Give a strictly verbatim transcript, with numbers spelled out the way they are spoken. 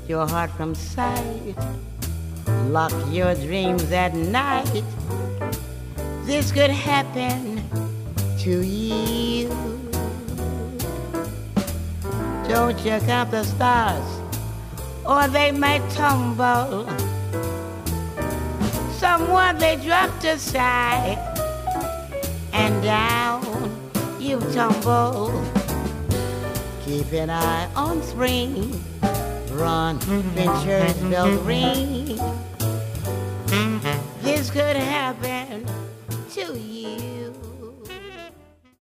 your heart from sight. Lock your dreams at night. This could happen to you. Don't you count the stars, or they might tumble. Someone they dropped aside, and down you tumble. Keep an eye on spring. Run when church bells ring. This could happen to you.